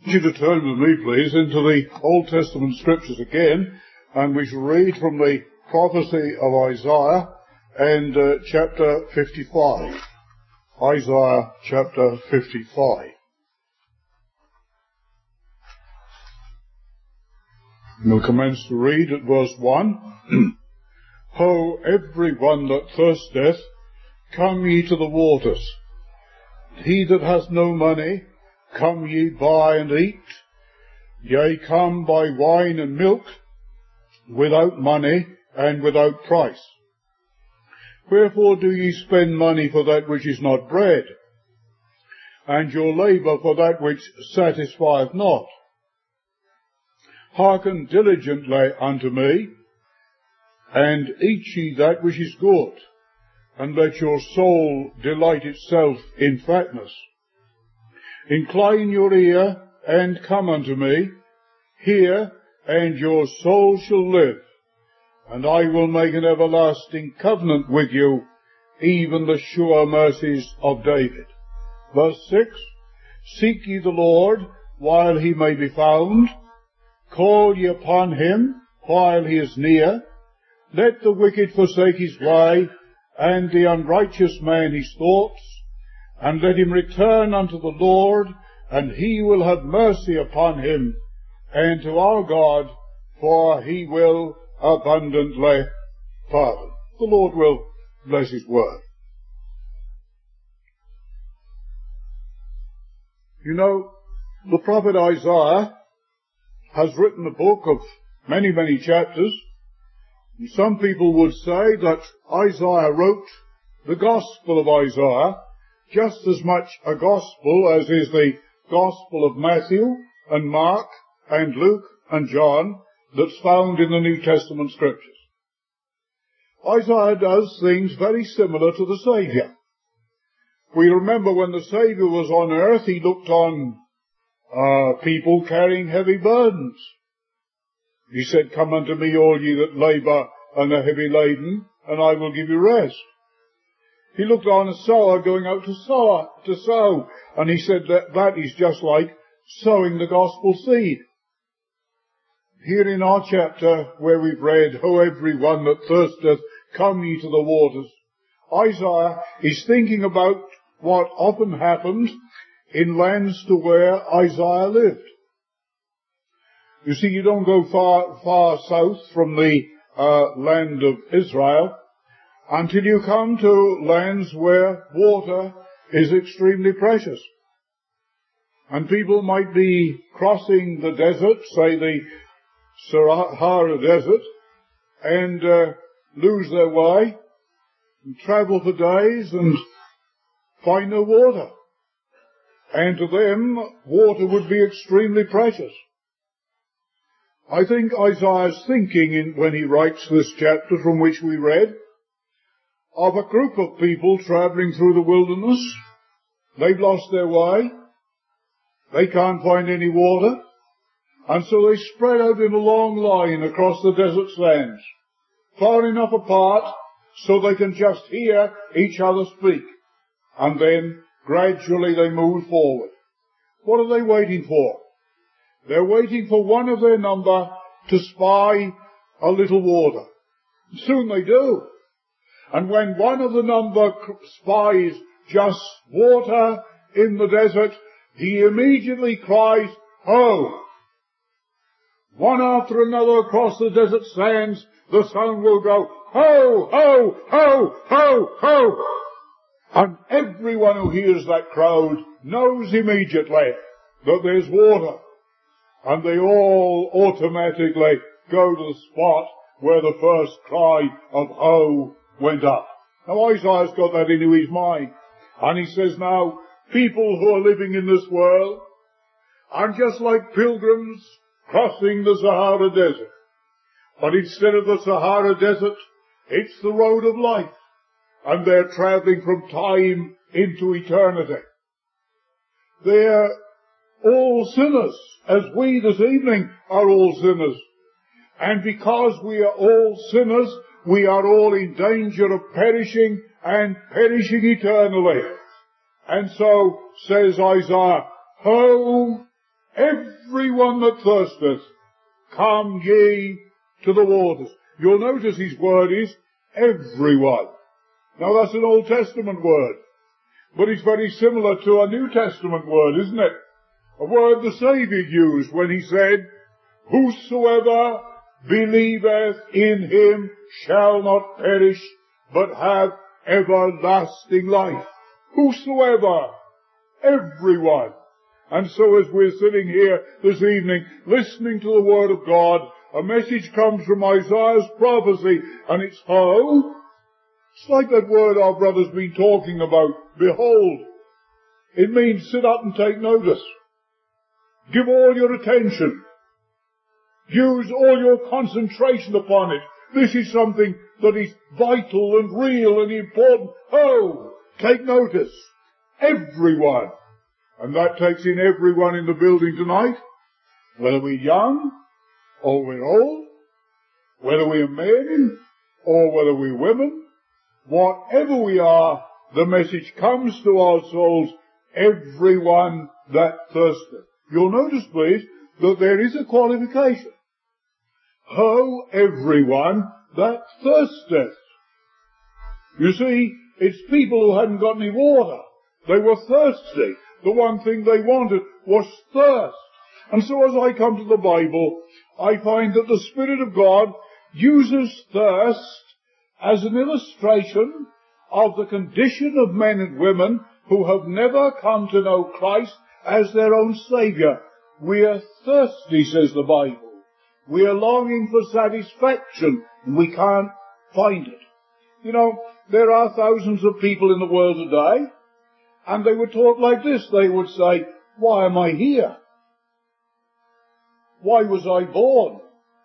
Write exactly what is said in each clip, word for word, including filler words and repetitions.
I want you to turn with me, please, into the Old Testament scriptures again, and we shall read from the prophecy of Isaiah and uh, chapter fifty-five. Isaiah chapter fifty-five. We'll commence to read at verse one. Ho, every one that thirsteth, come ye to the waters. He that hath no money, come ye buy and eat. Yea, come buy wine and milk, without money and without price. Wherefore do ye spend money for that which is not bread, and your labour for that which satisfieth not? Hearken diligently unto me, and eat ye that which is good, and let your soul delight itself in fatness. Incline your ear, and come unto me. Hear, and your soul shall live. And I will make an everlasting covenant with you, even the sure mercies of David. Verse six. Seek ye the Lord while he may be found. Call ye upon him while he is near. Let the wicked forsake his way, and the unrighteous man his thoughts, and let him return unto the Lord, and he will have mercy upon him, and to our God, for he will abundantly pardon. The Lord will bless his word. You know, the prophet Isaiah has written a book of many, many chapters. And some people would say that Isaiah wrote the Gospel of Isaiah, just as much a gospel as is the Gospel of Matthew and Mark and Luke and John that's found in the New Testament scriptures. Isaiah does things very similar to the Saviour. We remember when the Saviour was on earth, he looked on uh, people carrying heavy burdens. He said, Come unto me, all ye that labour and are heavy laden, and I will give you rest. He looked on a sower going out to sow, to sow, and he said that that is just like sowing the gospel seed. Here in our chapter where we've read, Ho, every one that thirsteth, come ye to the waters, Isaiah is thinking about what often happened in lands to where Isaiah lived. You see, you don't go far, far south from the uh, land of Israel until you come to lands where water is extremely precious. And people might be crossing the desert, say the Sahara Desert, and uh, lose their way, and travel for days and find no water. And to them, water would be extremely precious. I think Isaiah's thinking in, when he writes this chapter from which we read, of a group of people travelling through the wilderness. They've lost their way. They can't find any water. And so they spread out in a long line across the desert sands, far enough apart so they can just hear each other speak. And then gradually they move forward. What are they waiting for? They're waiting for one of their number to spy a little water. Soon they do. And when one of the number spies just water in the desert, he immediately cries, Ho! One after another across the desert sands, the sound will go, Ho! Ho! Ho! Ho! Ho! And everyone who hears that crowd knows immediately that there's water. And they all automatically go to the spot where the first cry of Ho went up. Now Isaiah's got that into his mind. And he says now, people who are living in this world are just like pilgrims crossing the Sahara Desert. But instead of the Sahara Desert, it's the road of life. And they're travelling from time into eternity. They're all sinners, as we this evening are all sinners. And because we are all sinners, we are all in danger of perishing and perishing eternally. And so, says Isaiah, Ho, everyone that thirsteth, come ye to the waters. You'll notice his word is everyone. Now that's an Old Testament word, but it's very similar to a New Testament word, isn't it? A word the Saviour used when he said, whosoever believeth in him shall not perish, but have everlasting life. Whosoever, everyone. And so as we're sitting here this evening listening to the Word of God, a message comes from Isaiah's prophecy, and it's how? It's like that word our brother's been talking about, behold. It means sit up and take notice. Give all your attention. Use all your concentration upon it. This is something that is vital and real and important. Oh, take notice. Everyone. And that takes in everyone in the building tonight. Whether we're young or we're old. Whether we're men or whether we're women. Whatever we are, the message comes to our souls. Everyone that thirsteth. You'll notice, please, that there is a qualification. Ho, everyone that thirsteth. You see, it's people who hadn't got any water. They were thirsty. The one thing they wanted was thirst. And so as I come to the Bible, I find that the Spirit of God uses thirst as an illustration of the condition of men and women who have never come to know Christ as their own Saviour. We are thirsty, says the Bible. We are longing for satisfaction, and we can't find it. You know, there are thousands of people in the world today, and they would talk like this. They would say, why am I here? Why was I born?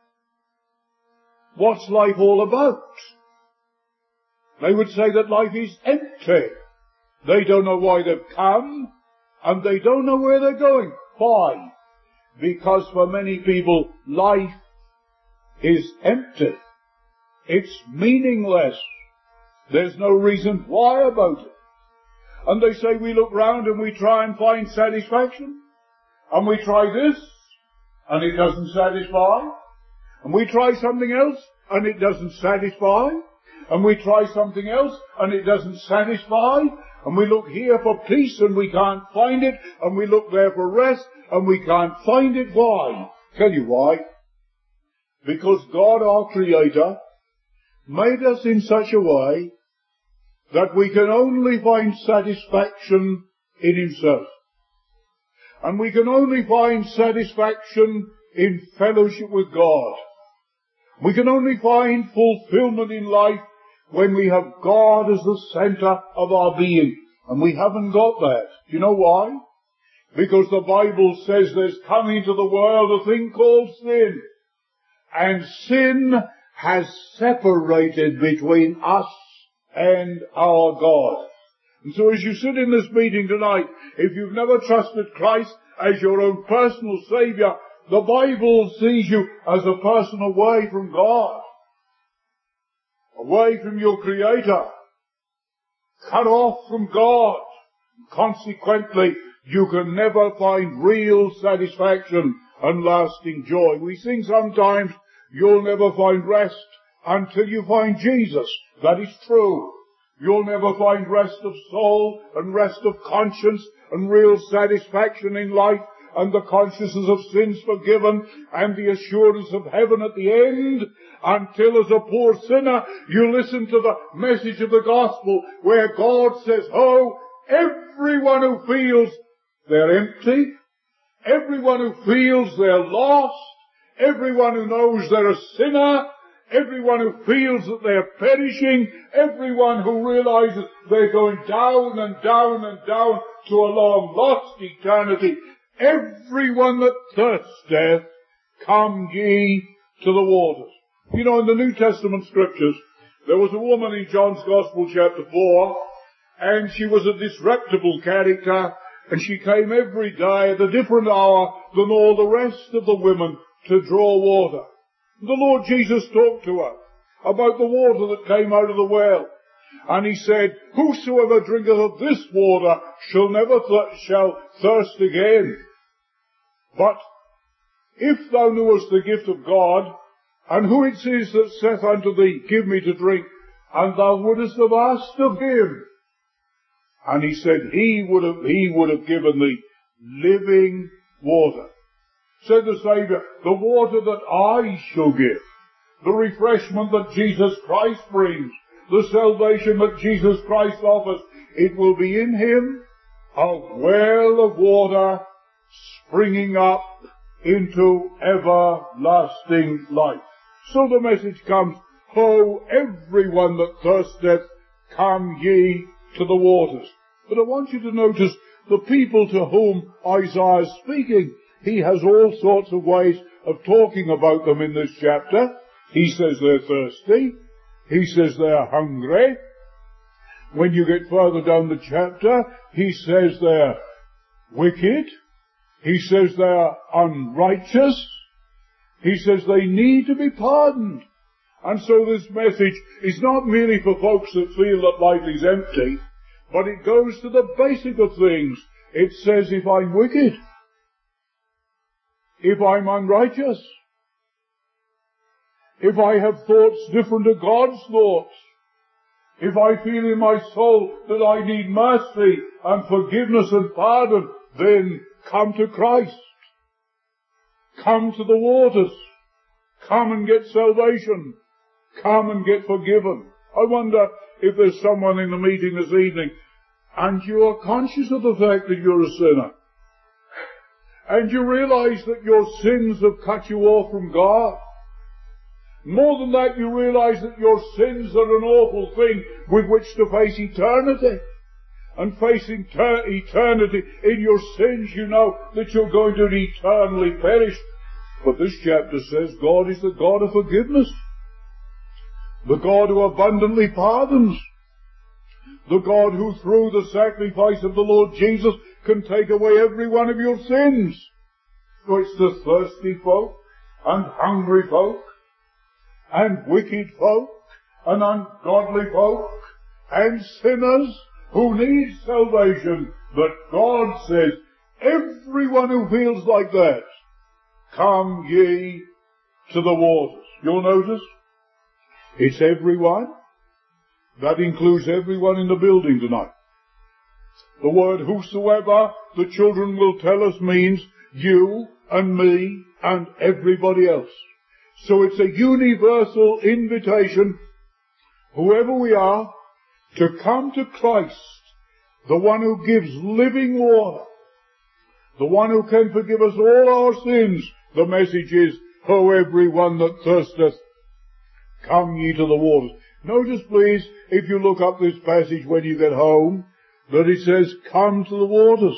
What's life all about? They would say that life is empty. They don't know why they've come, and they don't know where they're going. Why? Because for many people, life is empty. It's meaningless. There's no reason why about it. And they say we look round and we try and find satisfaction. And we try this, and it doesn't satisfy. And we try something else, and it doesn't satisfy. And we try something else, and it doesn't satisfy. And we look here for peace, and we can't find it. And we look there for rest, and we can't find it. Why? Tell you why. Because God, our Creator, made us in such a way that we can only find satisfaction in Himself. And we can only find satisfaction in fellowship with God. We can only find fulfillment in life when we have God as the center of our being. And we haven't got that. Do you know why? Because the Bible says there's come into the world a thing called sin. And sin has separated between us and our God. And so as you sit in this meeting tonight, if you've never trusted Christ as your own personal Saviour, the Bible sees you as a person away from God, away from your Creator, cut off from God. Consequently, you can never find real satisfaction and lasting joy. We sing sometimes, you'll never find rest until you find Jesus. That is true. You'll never find rest of soul and rest of conscience and real satisfaction in life and the consciousness of sins forgiven and the assurance of heaven at the end until as a poor sinner you listen to the message of the gospel where God says, oh, everyone who feels they're empty, everyone who feels they're lost, everyone who knows they're a sinner, everyone who feels that they're perishing, everyone who realizes they're going down and down and down to a long lost eternity, everyone that thirsteth, come ye to the waters. You know, in the New Testament scriptures, there was a woman in John's Gospel chapter four, and she was a disreputable character, and she came every day at a different hour than all the rest of the women to draw water. The Lord Jesus talked to her about the water that came out of the well. And He said, whosoever drinketh of this water shall never th- shall thirst again. But if thou knewest the gift of God, and who it is that saith unto thee, give me to drink, and thou wouldest have asked of him. And he said, he would have, he would have given thee living water. Said the Saviour, the water that I shall give, the refreshment that Jesus Christ brings, the salvation that Jesus Christ offers, it will be in him a well of water springing up into everlasting life. So the message comes, Ho, everyone that thirsteth, come ye to the waters. But I want you to notice the people to whom Isaiah is speaking. He has all sorts of ways of talking about them in this chapter. He says they're thirsty. He says they're hungry. When you get further down the chapter, he says they're wicked. He says they're unrighteous. He says they need to be pardoned. And so this message is not merely for folks that feel that life is empty, but it goes to the basic of things. It says, if I'm wicked, if I'm unrighteous, if I have thoughts different to God's thoughts, if I feel in my soul that I need mercy and forgiveness and pardon, then come to Christ. Come to the waters. Come and get salvation. Come and get forgiven. I wonder if there's someone in the meeting this evening and you are conscious of the fact that you're a sinner. And you realize that your sins have cut you off from God. More than that, you realize that your sins are an awful thing with which to face eternity. And facing ter- eternity in your sins, you know that you're going to eternally perish. But this chapter says God is the God of forgiveness. The God who abundantly pardons. The God who through the sacrifice of the Lord Jesus can take away every one of your sins. So it's the thirsty folk and hungry folk and wicked folk and ungodly folk and sinners who need salvation, that God says, everyone who feels like that, come ye to the waters. You'll notice, it's everyone. That includes everyone in the building tonight. The word whosoever, the children will tell us, means you and me and everybody else. So it's a universal invitation, whoever we are, to come to Christ, the one who gives living water, the one who can forgive us all our sins. The message is, Ho, everyone that thirsteth, come ye to the waters. Notice, please, if you look up this passage when you get home, that it says, come to the waters.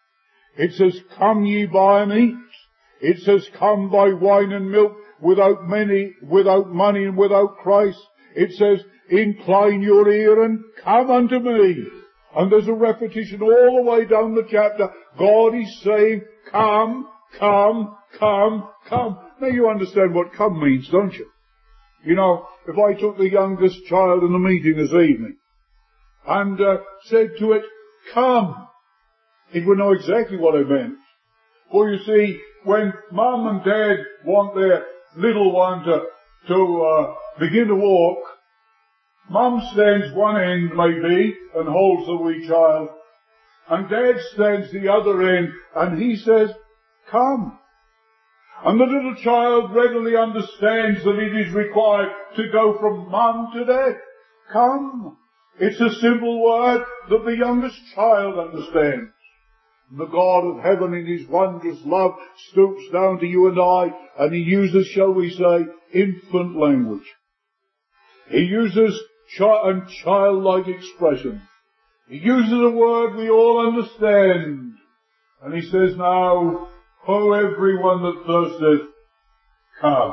It says, come ye buy and eat. It says, come buy wine and milk without many, without money and without Christ. It says, incline your ear and come unto me. And there's a repetition all the way down the chapter. God is saying, come, come, come, come. Now you understand what come means, don't you? You know, if I took the youngest child in the meeting this evening and uh, said to it, come, it would know exactly what I meant. For you see, when Mum and Dad want their little one to, to uh, begin to walk, Mum stands one end, maybe, and holds the wee child, and Dad stands the other end, and he says, come. And the little child readily understands that it is required to go from Mum to Dad. Come. It's a simple word that the youngest child understands. The God of heaven in his wondrous love stoops down to you and I, and he uses, shall we say, infant language. He uses chi- and childlike expression. He uses a word we all understand. And he says, now, Ho, everyone that thirsteth, come.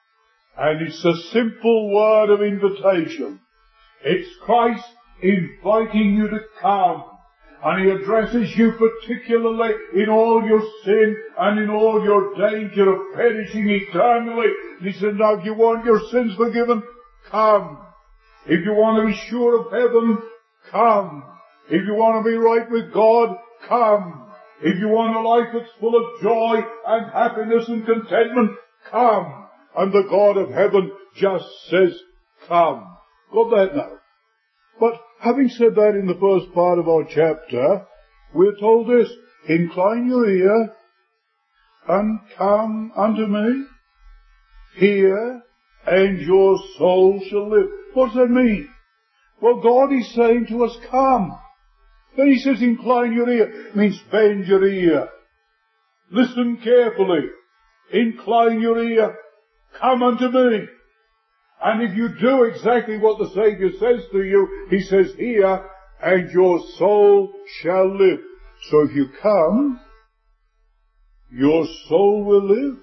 And it's a simple word of invitation. It's Christ inviting you to come. And he addresses you particularly in all your sin and in all your danger of perishing eternally. And he said, now if you want your sins forgiven, come. If you want to be sure of heaven, come. If you want to be right with God, come. If you want a life that's full of joy and happiness and contentment, come. And the God of heaven just says, come. Got that now? But having said that in the first part of our chapter, we're told this, incline your ear and come unto me. Hear, and your soul shall live. What does that mean? Well, God is saying to us, come. Then he says, incline your ear. It means bend your ear. Listen carefully. Incline your ear. Come unto me. And if you do exactly what the Saviour says to you, he says, hear, and your soul shall live. So if you come, your soul will live.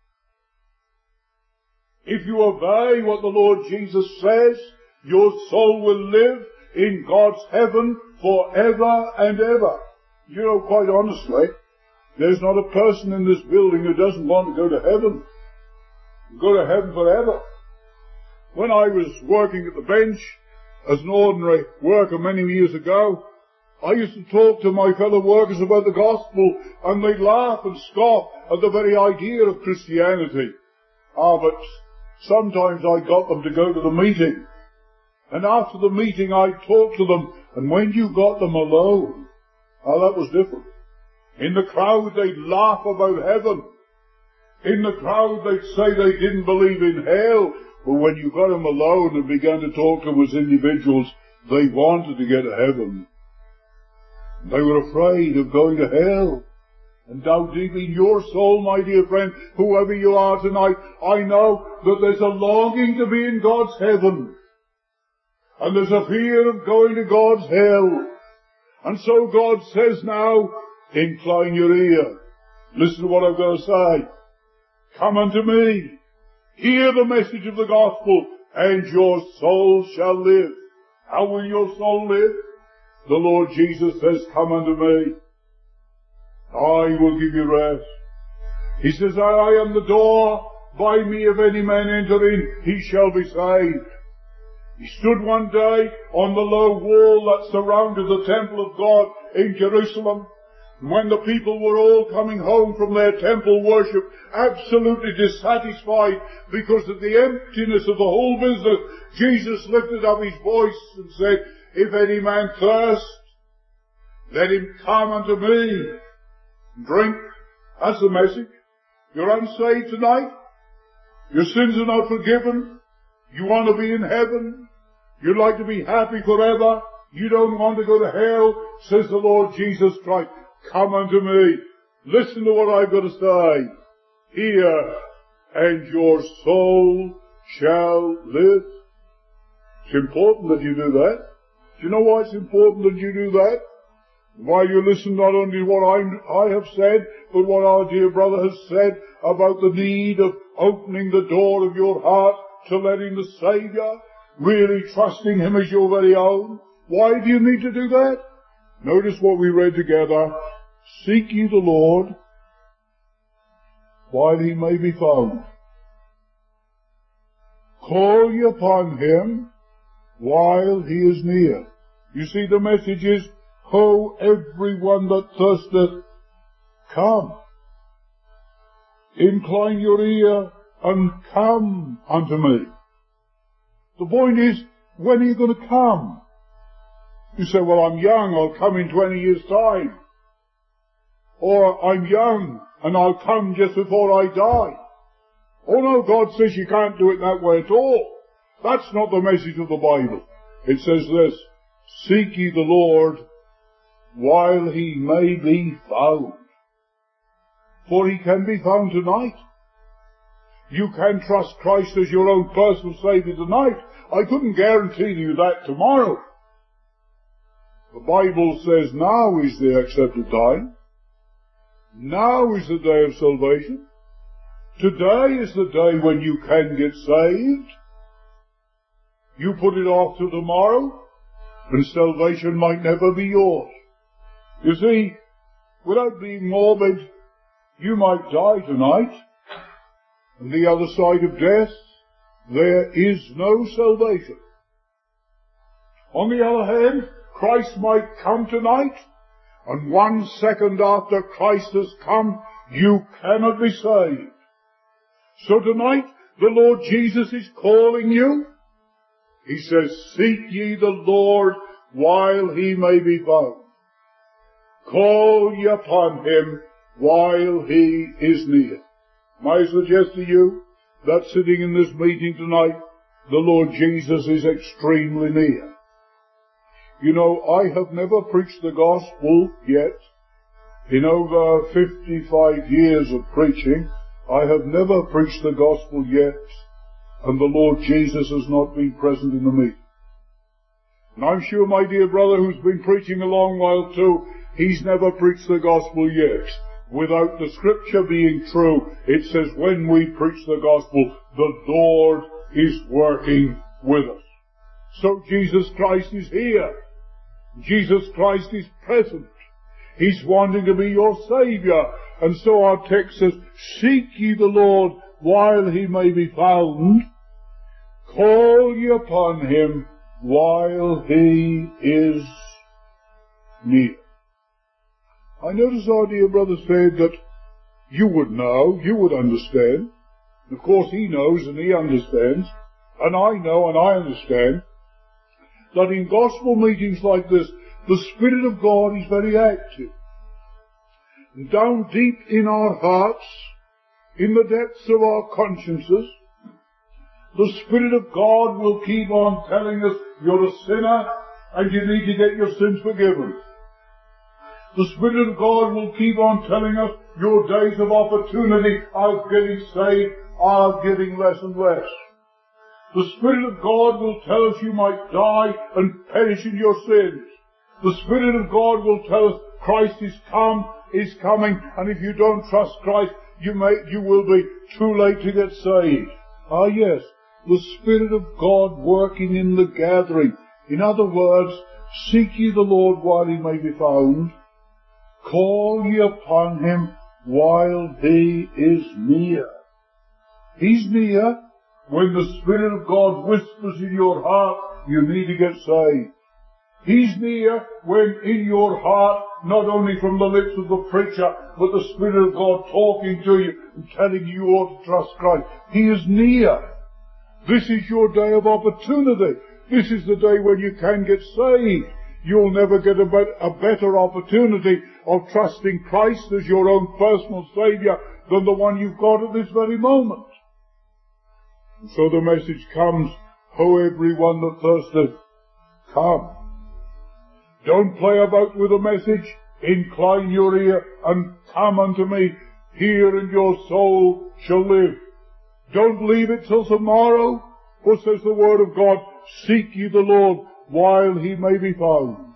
If you obey what the Lord Jesus says, your soul will live in God's heaven forever and ever. You know, quite honestly, there's not a person in this building who doesn't want to go to heaven. Go to heaven forever. When I was working at the bench as an ordinary worker many years ago, I used to talk to my fellow workers about the gospel, and they'd laugh and scoff at the very idea of Christianity. Ah, but sometimes I got them to go to the meeting. And after the meeting I'd talk to them, and when you got them alone, ah, that was different. In the crowd they'd laugh about heaven. In the crowd they'd say they didn't believe in hell. But when you got them alone and began to talk to them as individuals, they wanted to get to heaven. They were afraid of going to hell. And down deep in your soul, my dear friend, whoever you are tonight, I know that there's a longing to be in God's heaven. And there's a fear of going to God's hell. And so God says now, incline your ear. Listen to what I'm going to say. Come unto me. Hear the message of the gospel, and your soul shall live. How will your soul live? The Lord Jesus says, come unto me. I will give you rest. He says, I am the door. By me if any man enter in, he shall be saved. He stood one day on the low wall that surrounded the temple of God in Jerusalem. When the people were all coming home from their temple worship, absolutely dissatisfied because of the emptiness of the whole business, Jesus lifted up his voice and said, if any man thirst, let him come unto me and drink. That's the message. You're unsaved tonight. Your sins are not forgiven. You want to be in heaven. You'd like to be happy forever. You don't want to go to hell, says the Lord Jesus Christ. Come unto me. Listen to what I've got to say. Hear, and your soul shall live. It's important that you do that. Do you know why it's important that you do that? Why you listen not only to what I'm, I have said, but what our dear brother has said about the need of opening the door of your heart to letting the Saviour, really trusting Him as your very own. Why do you need to do that? Notice what we read together. Seek ye the Lord while He may be found. Call ye upon Him while He is near. You see, the message is, Ho, everyone that thirsteth, come. Incline your ear and come unto me. The point is, when are you going to come? You say, well, I'm young, I'll come in twenty years' time. Or, I'm young, and I'll come just before I die. Oh no, God says you can't do it that way at all. That's not the message of the Bible. It says this, seek ye the Lord while He may be found. For He can be found tonight. You can trust Christ as your own personal Saviour tonight. I couldn't guarantee you that tomorrow. The Bible says now is the accepted time. Now is the day of salvation. Today is the day when you can get saved. You put it off till tomorrow, and salvation might never be yours. You see, without being morbid, you might die tonight. On the other side of death, there is no salvation. On the other hand, Christ might come tonight, And one second after Christ has come, you cannot be saved. So tonight, the Lord Jesus is calling you. He says, seek ye the Lord while he may be found. Call ye upon him while he is near. May I suggest to you that sitting in this meeting tonight, the Lord Jesus is extremely near. You know, I have never preached the gospel yet. In over fifty-five years of preaching, I have never preached the gospel yet, and the Lord Jesus has not been present in the meeting. And I'm sure my dear brother who's been preaching a long while too, he's never preached the gospel yet. Without the scripture being true, it says when we preach the gospel, the Lord is working with us. So Jesus Christ is here. Jesus Christ is present. He's wanting to be your Saviour. And so our text says, seek ye the Lord while he may be found. Call ye upon him while he is near. I notice our dear brother said that you would know, you would understand. Of course he knows and he understands. And I know and I understand that in gospel meetings like this, the Spirit of God is very active. And down deep in our hearts, in the depths of our consciences, the Spirit of God will keep on telling us you're a sinner and you need to get your sins forgiven. The Spirit of God will keep on telling us your days of opportunity of getting saved are getting less and less. The Spirit of God will tell us you might die and perish in your sins. The Spirit of God will tell us Christ is come, is coming, and if you don't trust Christ, you may, you will be too late to get saved. Ah, yes, the Spirit of God working in the gathering. In other words, seek ye the Lord while he may be found. Call ye upon him while he is near. He's near. When the Spirit of God whispers in your heart, you need to get saved. He's near when in your heart, not only from the lips of the preacher, but the Spirit of God talking to you and telling you you ought to trust Christ. He is near. This is your day of opportunity. This is the day when you can get saved. You'll never get a, bet- a better opportunity of trusting Christ as your own personal Saviour than the one you've got at this very moment. And so the message comes, Ho, everyone that thirsteth, come. Don't play about with the message. Incline your ear and come unto me. Hear and your soul shall live. Don't leave it till tomorrow. For says the word of God, seek ye the Lord while he may be found.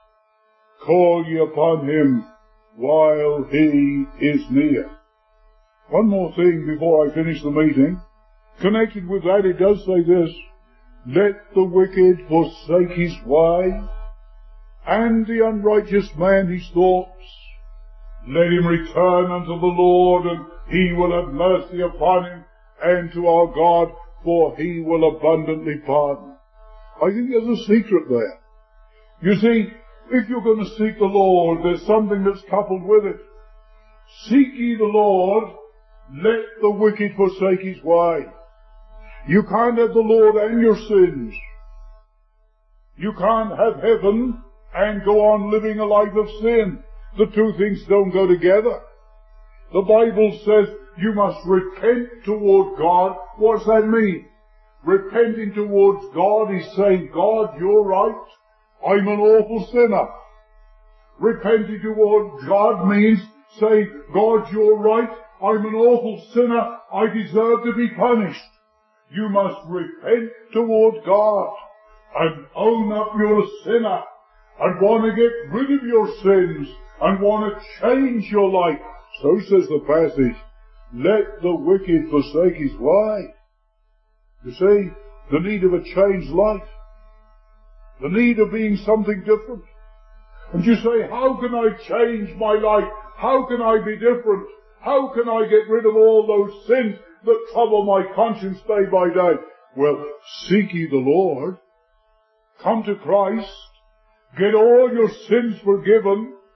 Call ye upon him while he is near. One more thing before I finish the meeting. Connected with that, it does say this, let the wicked forsake his way, and the unrighteous man his thoughts. Let him return unto the Lord, and he will have mercy upon him, and to our God, for he will abundantly pardon. I think there's a secret there. You see, if you're going to seek the Lord, there's something that's coupled with it. Seek ye the Lord, let the wicked forsake his way. You can't have the Lord and your sins. You can't have heaven and go on living a life of sin. The two things don't go together. The Bible says you must repent toward God. What's that mean? Repenting towards God is saying, God, you're right. I'm an awful sinner. Repenting toward God means saying, God, you're right. I'm an awful sinner. I deserve to be punished. You must repent toward God and own up you're a sinner and want to get rid of your sins and want to change your life. So says the passage, let the wicked forsake his way. You see, the need of a changed life. The need of being something different. And you say, how can I change my life? How can I be different? How can I get rid of all those sins that trouble my conscience day by day? Well, seek ye the Lord. Come to Christ. Get all your sins forgiven.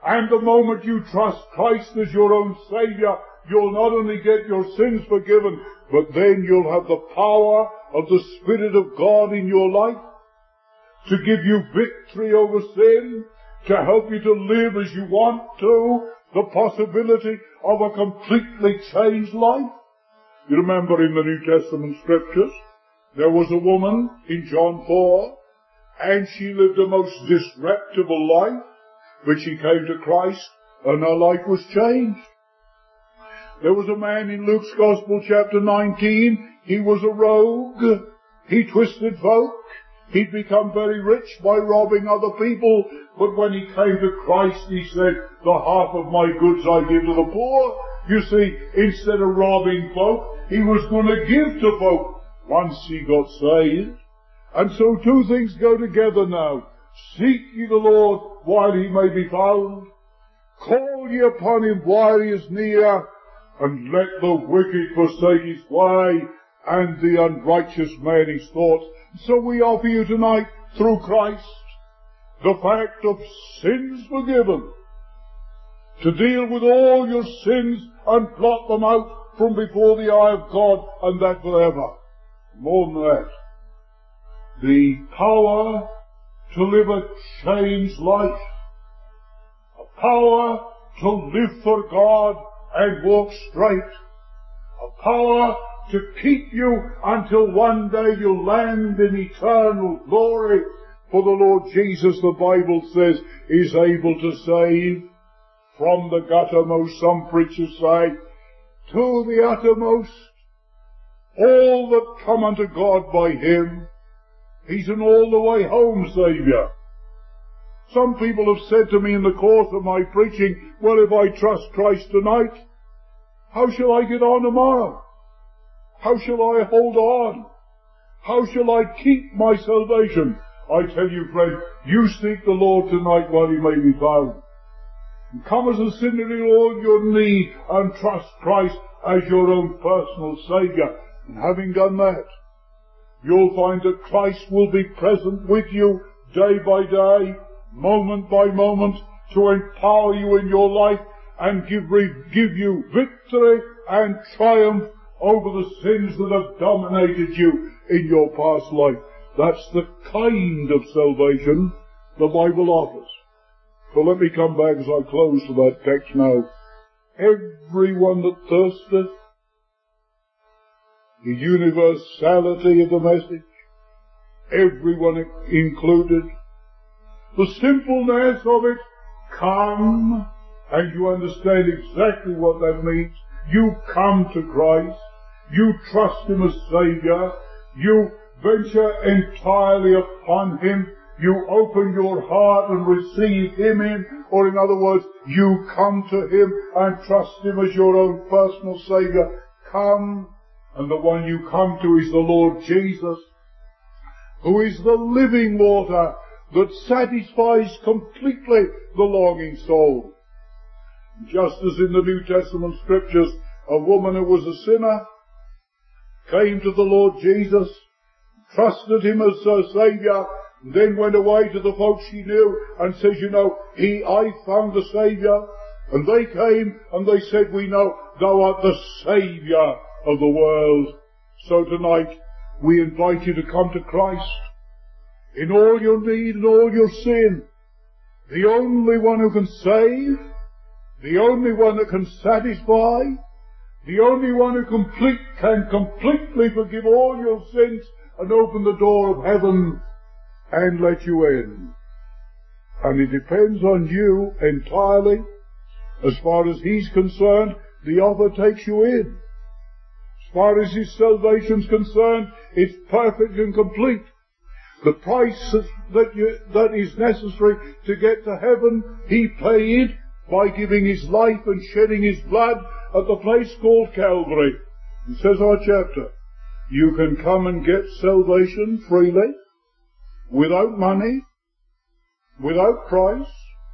And the moment you trust Christ as your own Saviour, you'll not only get your sins forgiven, but then you'll have the power of the Spirit of God in your life to give you victory over sin, to help you to live as you want to, the possibility of a completely changed life. You remember in the New Testament scriptures, there was a woman in John four, and she lived a most disreputable life, but she came to Christ, and her life was changed. There was a man in Luke's Gospel, chapter nineteen, he was a rogue, he twisted folk, he'd become very rich by robbing other people, but when he came to Christ, he said, the half of my goods I give to the poor. You see, instead of robbing folk, he was going to give to folk once he got saved. And so two things go together now. Seek ye the Lord while he may be found. Call ye upon him while he is near. And let the wicked forsake his way, and the unrighteous man his thoughts. So we offer you tonight, through Christ, the fact of sins forgiven, to deal with all your sins and blot them out from before the eye of God, and that forever. More than that, the power to live a changed life, a power to live for God and walk straight, a power to keep you until one day you land in eternal glory. For the Lord Jesus, the Bible says, is able to save from the guttermost, some preachers say, to the uttermost, all that come unto God by him. He's an all the way home Saviour. Some people have said to me in the course of my preaching, well, if I trust Christ tonight, how shall I get on tomorrow? How shall I hold on? How shall I keep my salvation? I tell you, friend, you seek the Lord tonight while he may be found. And come as a sinner in all your need and trust Christ as your own personal Saviour. And having done that, you'll find that Christ will be present with you day by day, moment by moment, to empower you in your life and give, give you victory and triumph over the sins that have dominated you in your past life. That's the kind of salvation the Bible offers. So let me come back as I close to that text now. Everyone that thirsteth, the universality of the message, everyone included, the simpleness of it, come, and you understand exactly what that means. You come to Christ, you trust him as Saviour, you venture entirely upon him, you open your heart and receive him in, or in other words, you come to him and trust him as your own personal Saviour. Come, and the one you come to is the Lord Jesus, who is the living water that satisfies completely the longing soul. Just as in the New Testament scriptures, a woman who was a sinner came to the Lord Jesus, trusted him as her Saviour, then went away to the folks she knew and says, you know, he, I found the Saviour. And they came and they said, we know thou art the Saviour of the world. So tonight we invite you to come to Christ in all your need and all your sin. The only one who can save, the only one that can satisfy, the only one who complete, can completely forgive all your sins and open the door of heaven and let you in. And it depends on you entirely. As far as he's concerned, the offer takes you in. As far as his salvation's concerned, it's perfect and complete. The price that, you, that is necessary to get to heaven, he paid by giving his life and shedding his blood at the place called Calvary. It says our chapter, you can come and get salvation freely, without money, without price,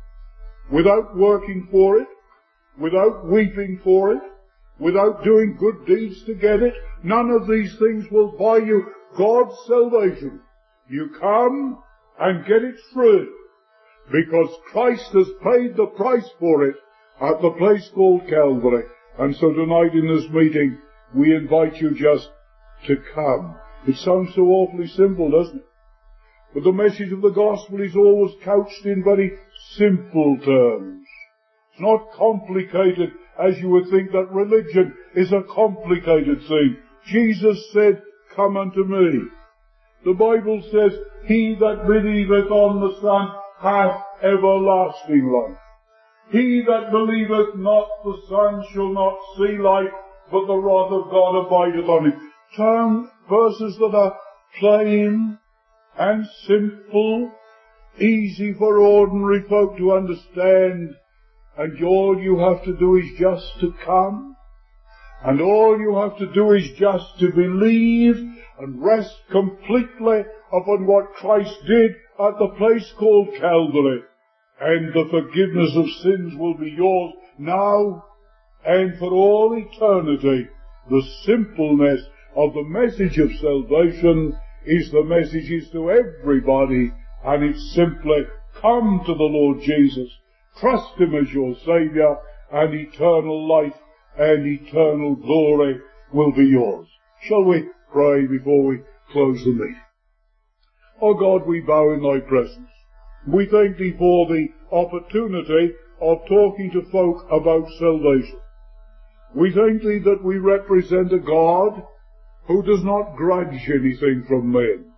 without working for it, without weeping for it, without doing good deeds to get it. None of these things will buy you God's salvation. You come and get it free. because Christ has paid the price for it at the place called Calvary. And so tonight in this meeting, we invite you just to come. It sounds so awfully simple, doesn't it? But the message of the gospel is always couched in very simple terms. It's not complicated as you would think that religion is a complicated thing. Jesus said, "Come unto me." The Bible says, "He that believeth on the Son hath everlasting life. He that believeth not the Son shall not see life, but the wrath of God abideth on him." Term verses that are plain and simple, easy for ordinary folk to understand, and all you have to do is just to come, and all you have to do is just to believe and rest completely upon what Christ did at the place called Calvary, and the forgiveness of sins will be yours now and for all eternity. The simpleness of the message of salvation is the message is to everybody, and it's simply come to the Lord Jesus, trust Him as your Saviour, and eternal life and eternal glory will be yours. Shall we pray before we close the meeting? O God, we bow in Thy presence. We thank Thee for the opportunity of talking to folk about salvation. We thank Thee that we represent a God who does not grudge anything from men.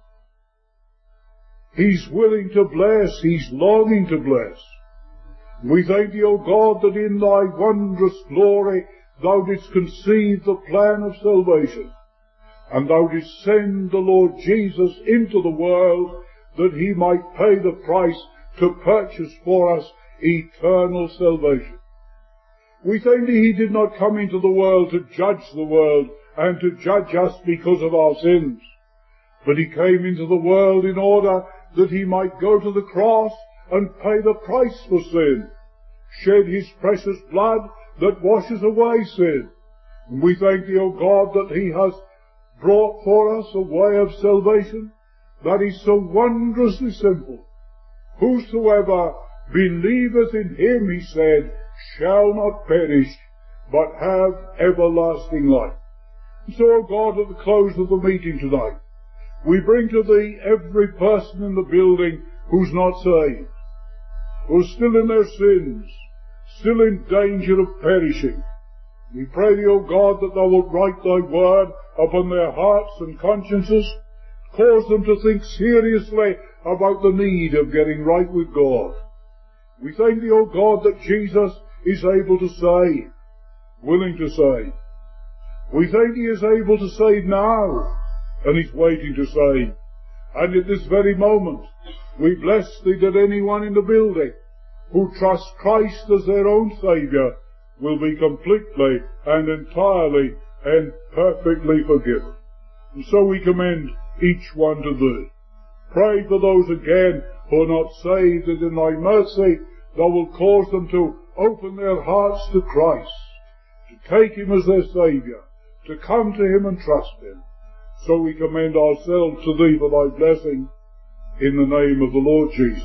He's willing to bless. He's longing to bless. We thank Thee, O God, that in Thy wondrous glory Thou didst conceive the plan of salvation, and Thou didst send the Lord Jesus into the world that He might pay the price to purchase for us eternal salvation. We thank Thee He did not come into the world to judge the world and to judge us because of our sins, but He came into the world in order that He might go to the cross and pay the price for sin, shed His precious blood that washes away sin. And we thank Thee, O God, that He has brought for us a way of salvation that is so wondrously simple. Whosoever believeth in Him, He said, shall not perish, but have everlasting life. And so, O God, at the close of the meeting tonight, we bring to Thee every person in the building who's not saved, who's still in their sins, still in danger of perishing. We pray Thee, O God, that Thou wilt write Thy word upon their hearts and consciences, cause them to think seriously about the need of getting right with God. We thank Thee, O God, that Jesus is able to save, willing to save. We thank He is able to save now, and He's waiting to save. And at this very moment, we bless Thee that anyone in the building who trusts Christ as their own Saviour will be completely and entirely and perfectly forgiven. And so we commend each one to Thee. Pray for those again who are not saved, that in Thy mercy Thou wilt cause them to open their hearts to Christ, to take Him as their Saviour, to come to Him and trust Him. So we commend ourselves to Thee for Thy blessing, in the name of the Lord Jesus.